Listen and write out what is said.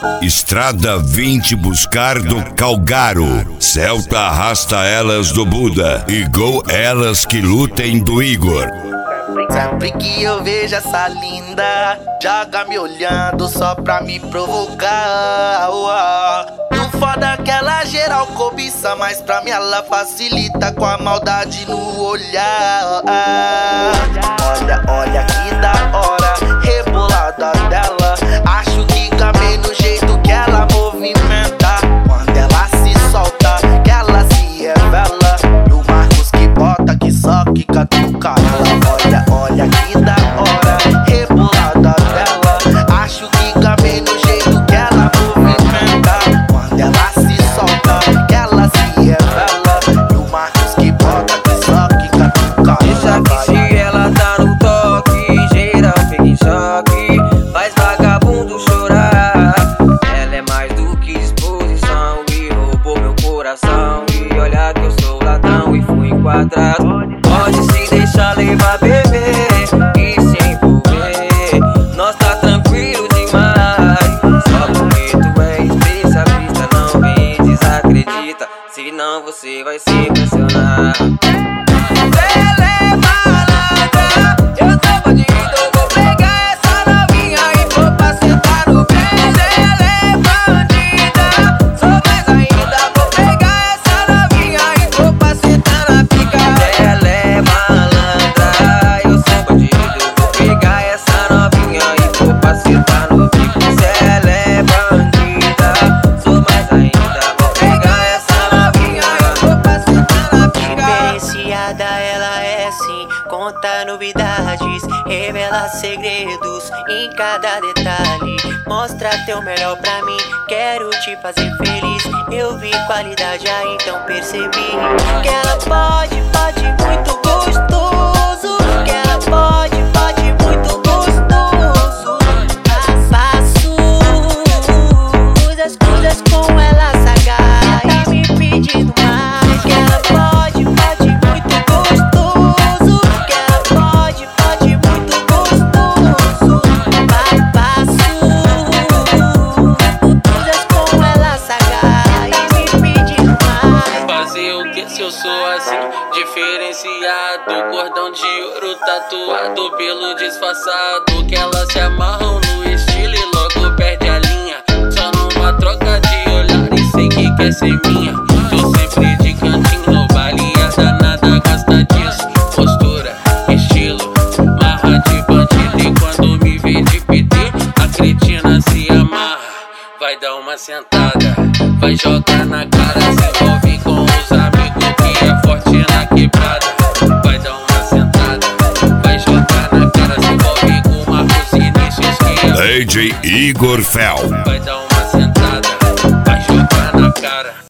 Estrada vim te buscar do Calgaro. Celta arrasta elas do Buda. E gol elas que lutem do Igor. Sempre que eu vejo essa linda, joga me olhando só pra me provocar. Não foda que ela geral cobiça, mas pra mim ela facilita com a maldade no olhar. Olha, olha que da hora, rebolada dela. Acho que gamei no jeito que ela movimenta. Quando ela se solta, que ela se revela. E o Marcos que bota, que só que catuca ela. Olha, olha que da hora, rebolada dela. Acho que gamei no jeito que ela movimenta. Quando ela se solta, que ela se revela. E o Marcos que bota, que só que catuca deixa que se ela tá no toque, geral fica em choque, faz vagabundo chorar. Ela é mais do que exposição e roubou meu coração. E olha que eu sou ladrão e fui enquadrado. Pode se deixar levar, bebê, e se envolver. Nós tá tranquilo demais. Só porque tu é especialista, não me desacredita, senão você vai se impressionar. Ela é malandra, eu sou bandido, vou pegar essa novinha e vou pra sentar no preso. Ela é bandida, sou mais ainda, vou pegar essa novinha e vou pra sentar na pica. Ela é malandra, eu sou bandido, vou pegar essa novinha e vou pra sentar no pico. Se ela é bandida, sou mais ainda, vou pegar essa novinha e vou pra sentar na pica. Diferenciada ela é sim, conta novidades, revela segredos em cada detalhe. Mostra teu melhor pra mim, quero te fazer feliz. Eu vi qualidade aí, então percebi que ela pode muito gostoso. Que ela pode muito gostoso. Faço coisas com ela sagaz, tá me pedindo mais. Que ela pode muito gostoso. Que ela pode muito gostoso. Faço coisas com ela sagaz, tá me pedindo mais. Fazer o que se eu sou assim, diferenciado, cordão de ouro tatuado, pelo disfarçado, que elas se amarram no estilo e logo perde a linha. Só numa troca de olhar e sei que quer ser minha. Tô sempre de cantinho no baile, a danada gosta disso. Postura, estilo, marra de bandido, e quando me vê de PT, a cretina se amarra. Vai dar uma sentada, vai jogar na cara, se envolve com os amigos que é forte na quebrada. Vai dar uma sentada, vai jogar na cara, se envolve com o Marcos Vinícius que é DJ Igor Fel. vai dar uma sentada, vai jogar na cara.